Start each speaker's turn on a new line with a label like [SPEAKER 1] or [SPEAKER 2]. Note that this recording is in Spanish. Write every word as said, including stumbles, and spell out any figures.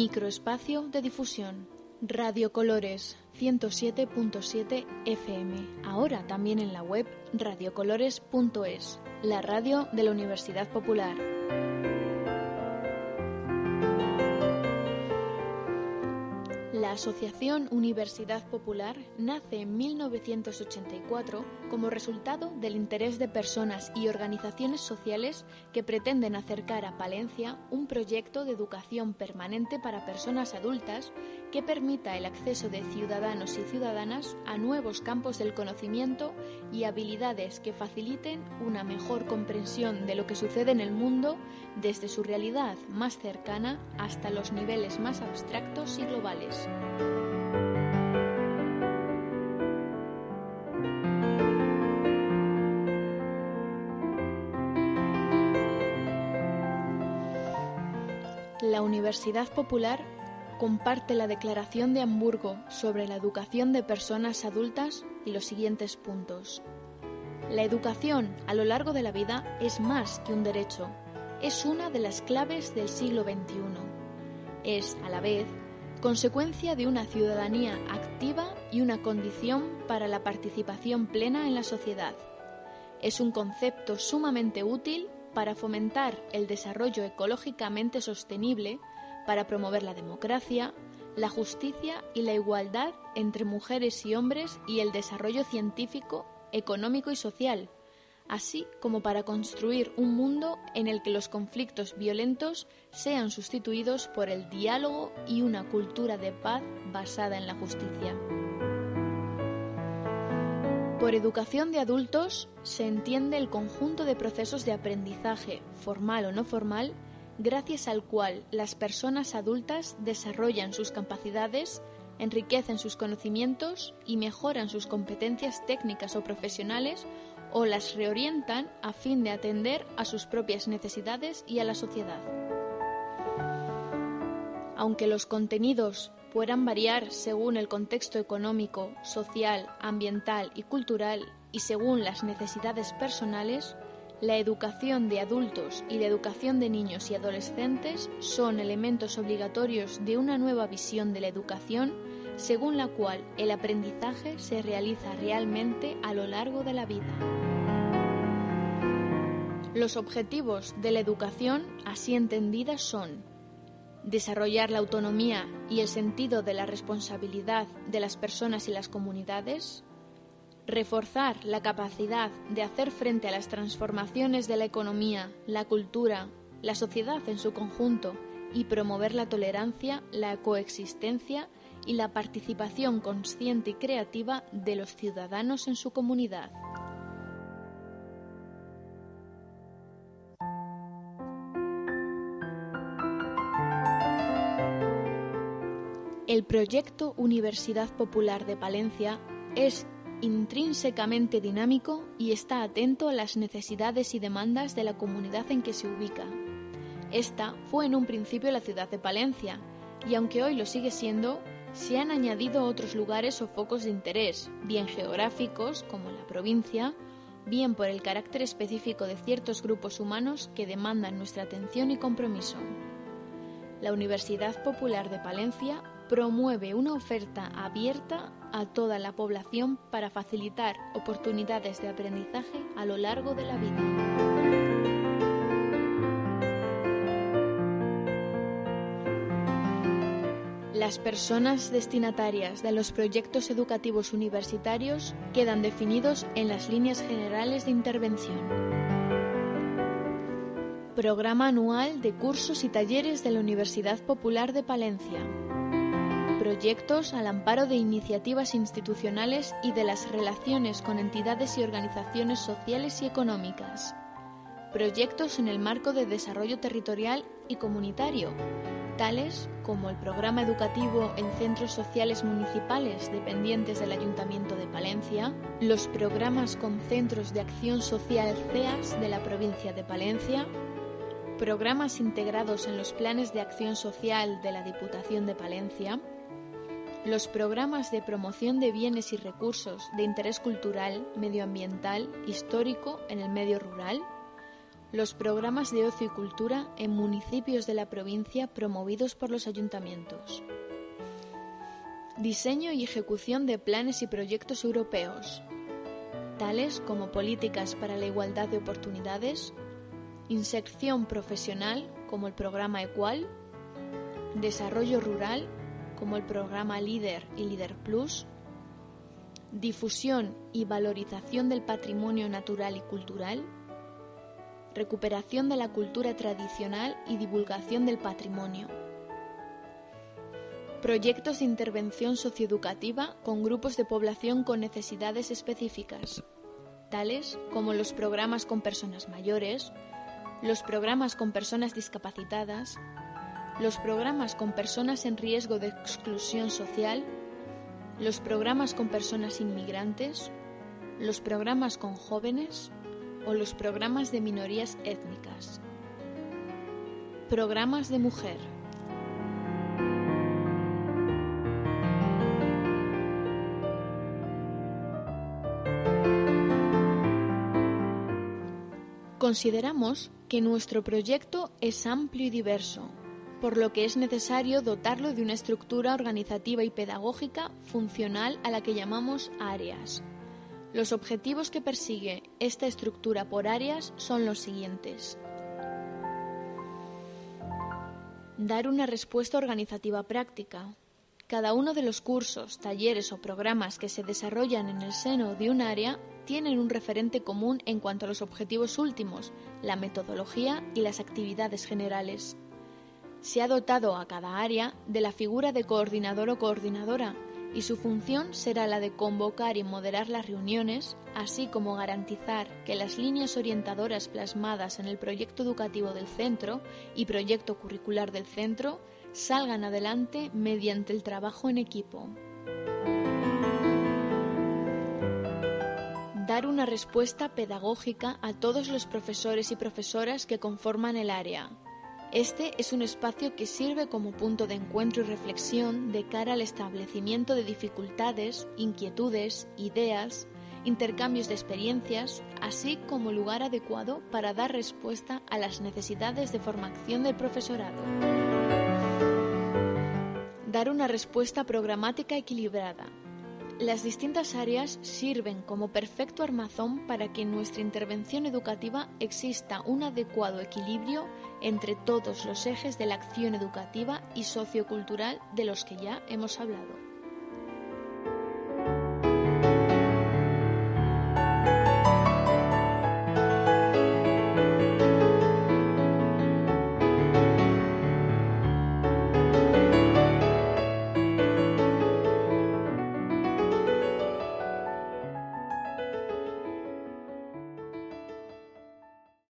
[SPEAKER 1] Microespacio de difusión. Radio Colores ciento siete punto siete F M. Ahora también en la web radiocolores punto es, la radio de la Universidad Popular. La Asociación Universidad Popular nace en mil novecientos ochenta y cuatro como resultado del interés de personas y organizaciones sociales que pretenden acercar a Palencia un proyecto de educación permanente para personas adultas que permita el acceso de ciudadanos y ciudadanas a nuevos campos del conocimiento y habilidades que faciliten una mejor comprensión de lo que sucede en el mundo desde su realidad más cercana hasta los niveles más abstractos y globales. La Universidad Popular comparte la Declaración de Hamburgo sobre la educación de personas adultas y los siguientes puntos. La educación a lo largo de la vida es más que un derecho, es una de las claves del siglo veintiuno. Es, a la vez, consecuencia de una ciudadanía activa y una condición para la participación plena en la sociedad. Es un concepto sumamente útil para fomentar el desarrollo ecológicamente sostenible, para promover la democracia, la justicia y la igualdad entre mujeres y hombres y el desarrollo científico, económico y social, así como para construir un mundo en el que los conflictos violentos sean sustituidos por el diálogo y una cultura de paz basada en la justicia. Por educación de adultos se entiende el conjunto de procesos de aprendizaje, formal o no formal, gracias al cual las personas adultas desarrollan sus capacidades, enriquecen sus conocimientos y mejoran sus competencias técnicas o profesionales o las reorientan a fin de atender a sus propias necesidades y a la sociedad. Aunque los contenidos puedan variar según el contexto económico, social, ambiental y cultural y según las necesidades personales, la educación de adultos y la educación de niños y adolescentes son elementos obligatorios de una nueva visión de la educación, según la cual el aprendizaje se realiza realmente a lo largo de la vida. Los objetivos de la educación, así entendida, son desarrollar la autonomía y el sentido de la responsabilidad de las personas y las comunidades, reforzar la capacidad de hacer frente a las transformaciones de la economía, la cultura, la sociedad en su conjunto y promover la tolerancia, la coexistencia y la participación consciente y creativa de los ciudadanos en su comunidad. El proyecto Universidad Popular de Palencia es intrínsecamente dinámico y está atento a las necesidades y demandas de la comunidad en que se ubica. Esta fue en un principio la ciudad de Palencia, y aunque hoy lo sigue siendo, se han añadido otros lugares o focos de interés, bien geográficos, como la provincia, bien por el carácter específico de ciertos grupos humanos que demandan nuestra atención y compromiso. La Universidad Popular de Palencia promueve una oferta abierta a toda la población para facilitar oportunidades de aprendizaje a lo largo de la vida. Las personas destinatarias de los proyectos educativos universitarios quedan definidos en las líneas generales de intervención. Programa anual de cursos y talleres de la Universidad Popular de Palencia. Proyectos al amparo de iniciativas institucionales y de las relaciones con entidades y organizaciones sociales y económicas. Proyectos en el marco de desarrollo territorial y comunitario, tales como el programa educativo en centros sociales municipales dependientes del Ayuntamiento de Palencia, los programas con centros de acción social C E A S de la provincia de Palencia, programas integrados en los planes de acción social de la Diputación de Palencia, los programas de promoción de bienes y recursos de interés cultural, medioambiental, histórico en el medio rural, los programas de ocio y cultura en municipios de la provincia promovidos por los ayuntamientos. Diseño y ejecución de planes y proyectos europeos, tales como políticas para la igualdad de oportunidades, inserción profesional como el programa Equal, desarrollo rural como el programa Líder y Líder Plus, difusión y valorización del patrimonio natural y cultural, recuperación de la cultura tradicional y divulgación del patrimonio. Proyectos de intervención socioeducativa con grupos de población con necesidades específicas, tales como los programas con personas mayores, los programas con personas discapacitadas, los programas con personas en riesgo de exclusión social, los programas con personas inmigrantes, los programas con jóvenes o los programas de minorías étnicas. Programas de mujer. Consideramos que nuestro proyecto es amplio y diverso, por lo que es necesario dotarlo de una estructura organizativa y pedagógica funcional a la que llamamos áreas. Los objetivos que persigue esta estructura por áreas son los siguientes. Dar una respuesta organizativa práctica. Cada uno de los cursos, talleres o programas que se desarrollan en el seno de un área tienen un referente común en cuanto a los objetivos últimos, la metodología y las actividades generales. Se ha dotado a cada área de la figura de coordinador o coordinadora, y su función será la de convocar y moderar las reuniones, así como garantizar que las líneas orientadoras plasmadas en el proyecto educativo del centro y proyecto curricular del centro salgan adelante mediante el trabajo en equipo. Dar una respuesta pedagógica a todos los profesores y profesoras que conforman el área. Este es un espacio que sirve como punto de encuentro y reflexión de cara al establecimiento de dificultades, inquietudes, ideas, intercambios de experiencias, así como lugar adecuado para dar respuesta a las necesidades de formación del profesorado. Dar una respuesta programática equilibrada. Las distintas áreas sirven como perfecto armazón para que en nuestra intervención educativa exista un adecuado equilibrio entre todos los ejes de la acción educativa y sociocultural de los que ya hemos hablado.